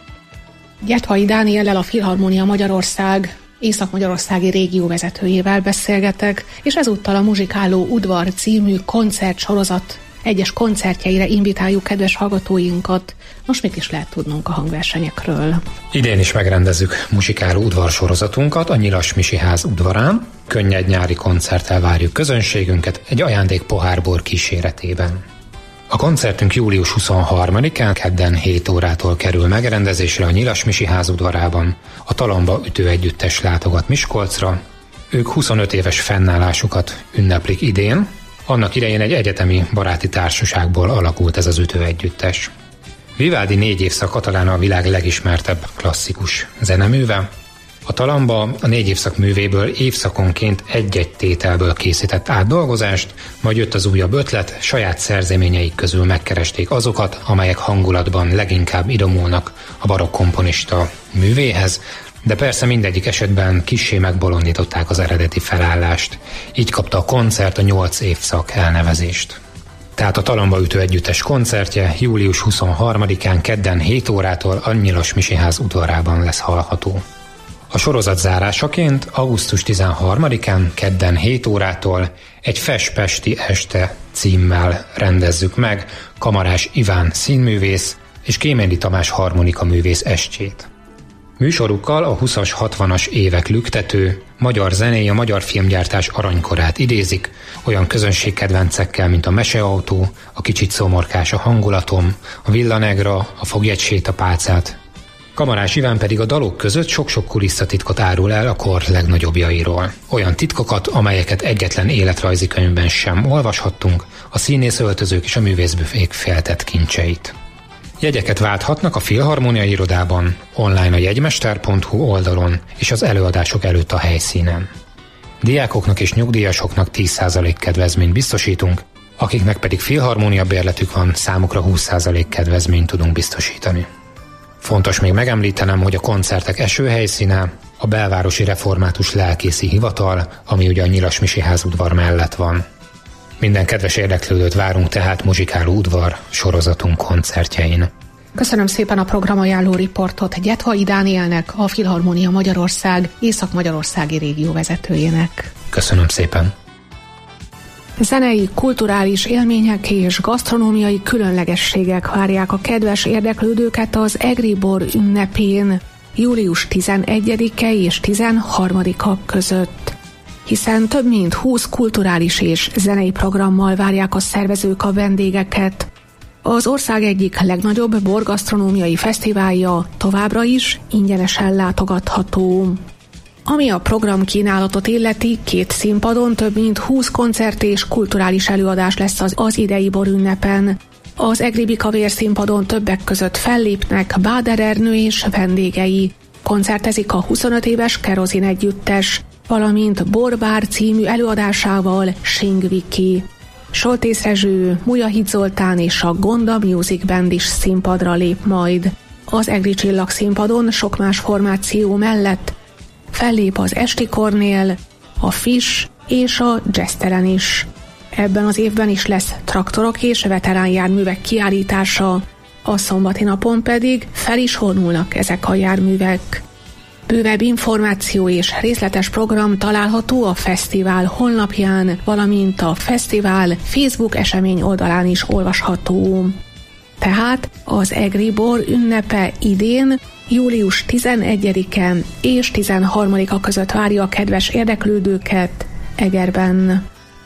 Gyetvai Dániellel, a Filharmónia Magyarország Észak-Magyarországi régió vezetőjével beszélgetek, és ezúttal a Muzsikáló Udvar című koncertsorozat egyes koncertjeire invitáljuk kedves hallgatóinkat. Most mit is lehet tudnunk a hangversenyekről? Idén is megrendezzük Muzsikáló Udvar sorozatunkat a Nyilas Misi Ház udvarán. Könnyed nyári koncerttel várjuk közönségünket egy ajándék pohárbor kíséretében. A koncertünk július huszonharmadikán kedden hét órától kerül megrendezésre a Nyilas Misi Ház udvarában. A Talamba Ütő Együttes látogat Miskolcra. Ők huszonöt éves fennállásukat ünneplik idén. Annak idején egy egyetemi baráti társaságból alakult ez az Ütő Együttes. Vivaldi négy évszaka talán a világ legismertebb klasszikus zeneműve. A Talamba a négy évszak művéből évszakonként egy-egy tételből készített átdolgozást, majd jött az újabb ötlet, saját szerzeményeik közül megkeresték azokat, amelyek hangulatban leginkább idomulnak a barokk komponista művéhez, de persze mindegyik esetben kissé megbolondították az eredeti felállást. Így kapta a koncert a nyolc évszak elnevezést. Tehát a Talamba Ütő Együttes koncertje július huszonharmadikán kedden hét órától a Nyilas Misi Ház udvarában lesz hallható. A sorozat zárásaként augusztus tizenharmadikán kedden hét órától egy Fes-pesti este címmel rendezzük meg Kamarás Iván színművész és Kéméndi Tamás harmonika művész estjét. Műsorukkal a huszas, hatvanas évek lüktető, magyar zenéje, a magyar filmgyártás aranykorát idézik, olyan közönségkedvencekkel, mint a Meseautó, a Kicsit szomorkás a hangulatom, a Villa Negra, a Fogj egy sétapálcát. Kamarás Iván pedig a dalok között sok-sok kulisszatitkot árul el a kor legnagyobbjairól. Olyan titkokat, amelyeket egyetlen életrajzi könyvben sem olvashattunk, a színész öltözők és a művészbüfék feltett kincseit. Jegyeket válthatnak a Filharmónia irodában, online a jegymester pont hu oldalon és az előadások előtt a helyszínen. Diákoknak és nyugdíjasoknak tíz százalék kedvezményt biztosítunk, akiknek pedig filharmónia bérletük van, számukra húsz százalék kedvezményt tudunk biztosítani. Fontos még megemlítenem, hogy a koncertek esőhelyszíne a Belvárosi Református Lelkészi Hivatal, ami ugye a Nyilasmisi ház udvar mellett van. Minden kedves érdeklődőt várunk tehát Muzsikáló udvar sorozatunk koncertjein. Köszönöm szépen a programajánló riportot Gyetvai Dánielnek, a Filharmónia Magyarország észak-magyarországi régió vezetőjének. Köszönöm szépen! Zenei, kulturális élmények és gasztronómiai különlegességek várják a kedves érdeklődőket az Egri Bor ünnepén július tizenegyedike és tizenharmadika között, hiszen több mint húsz kulturális és zenei programmal várják a szervezők a vendégeket. Az ország egyik legnagyobb borgasztronómiai fesztiválja továbbra is ingyenesen látogatható. Ami a program kínálatot illeti, két színpadon több mint húsz koncert és kulturális előadás lesz az, az idei borünnepen. Az Egri Bikavér színpadon többek között fellépnek Báder Ernő és vendégei. Koncertezik a huszonöt éves Kerozin együttes, valamint Borbár című előadásával Sing Viki. Soltész Rezső, Mujahid Zoltán és a Gonda Music Band is színpadra lép majd. Az Egri Csillag színpadon sok más formáció mellett fellép az Esti Kornél, a Fish és a Jazzteren is. Ebben az évben is lesz traktorok és veterán járművek kiállítása, a szombati napon pedig fel is vonulnak ezek a járművek. Bővebb információ és részletes program található a fesztivál honlapján, valamint a fesztivál Facebook esemény oldalán is olvasható. Tehát az Egri Bor ünnepe idén július tizenegyedike és tizenharmadika között várja a kedves érdeklődőket Egerben.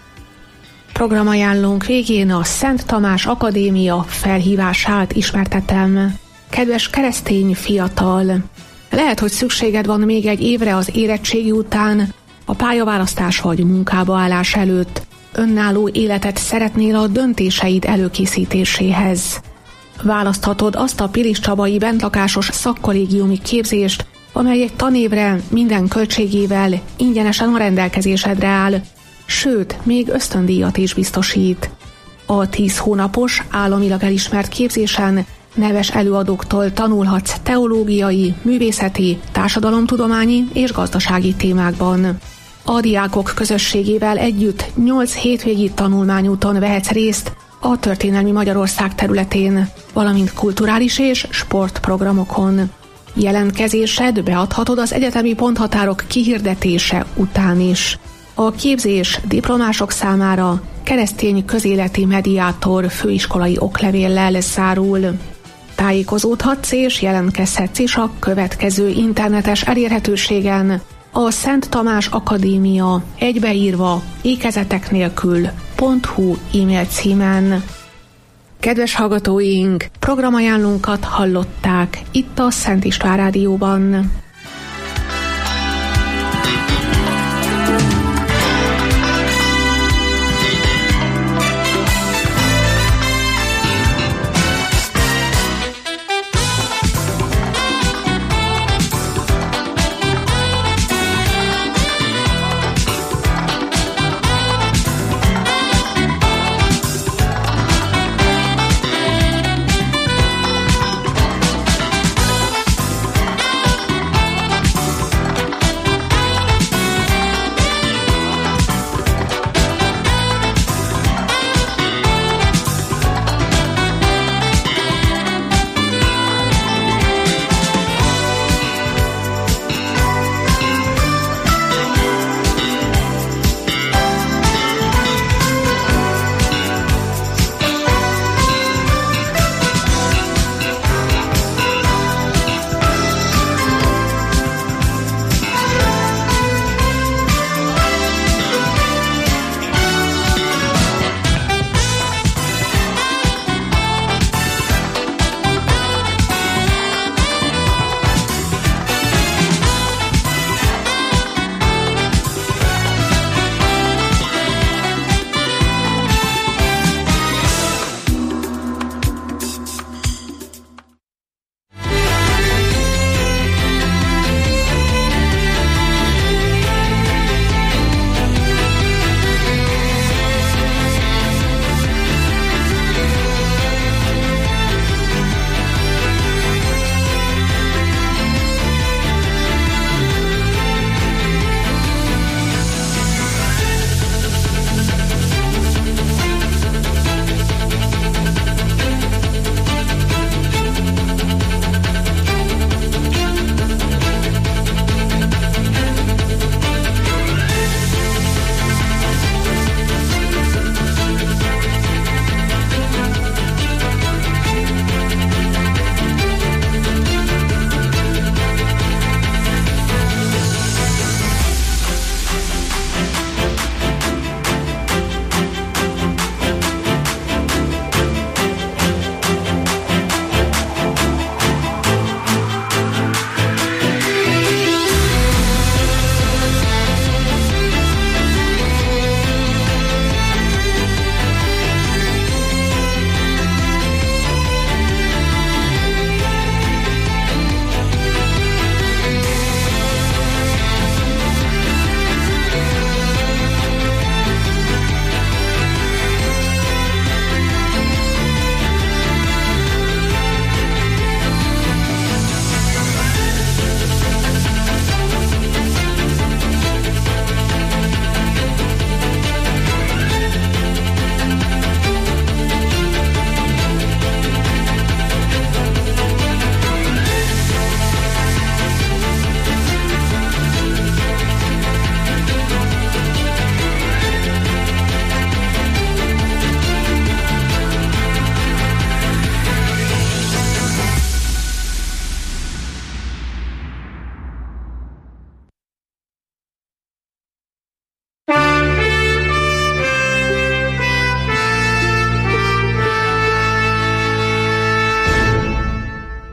Programajánlónk végén a Szent Tamás Akadémia felhívását ismertetem. Kedves keresztény fiatal! Lehet, hogy szükséged van még egy évre az érettségi után, a pályaválasztás vagy munkába állás előtt. Önálló életet szeretnél a döntéseid előkészítéséhez. Választhatod azt a Pilis Csabai bentlakásos szakkollégiumi képzést, amely egy tanévre minden költségével ingyenesen a rendelkezésedre áll, sőt, még ösztöndíjat is biztosít. A tíz hónapos, államilag elismert képzésen neves előadóktól tanulhatsz teológiai, művészeti, társadalomtudományi és gazdasági témákban. A diákok közösségével együtt nyolc hétvégi tanulmányúton vehetsz részt a történelmi Magyarország területén, valamint kulturális és sportprogramokon. Jelentkezésed beadhatod az egyetemi ponthatárok kihirdetése után is. A képzés diplomások számára keresztény közéleti mediátor főiskolai oklevéllel zárul. Tájékozódhatsz és jelentkezhetsz is a következő internetes elérhetőségen: a Szent Tamás Akadémia egybeírva ékezetek nélkül .hu e-mail címen. Kedves hallgatóink, programajánlónkat hallották itt a Szent István Rádióban.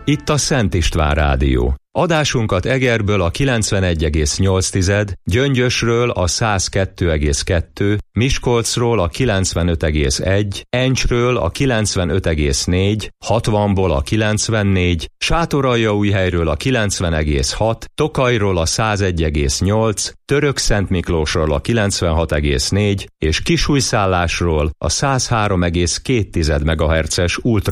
Itt a Szent István Rádió. Adásunkat Egerből a kilencvenegy egész nyolc, Gyöngyösről a száz kettő egész kettő, Miskolcról a kilencvenöt egész egy, Encsről a kilencvenöt egész négy, hatvanból a kilencvennégy, Sátoraljaújhelyről a kilencven egész hat, Tokajról a száz egy egész nyolc, Törökszentmiklósról a kilencvenhat egész négy és Kisújszállásról a száz három egész két megahertzes ultra